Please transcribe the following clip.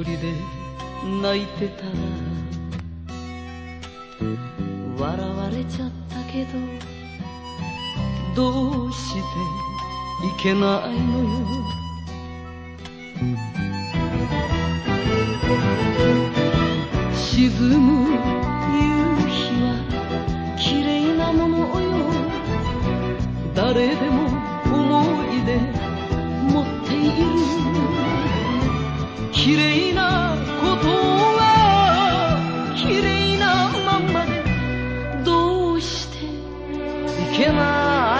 人で泣いてたら笑われちゃったけどどうしていけないのよ。沈む夕日は綺麗なものよ。誰でも思い出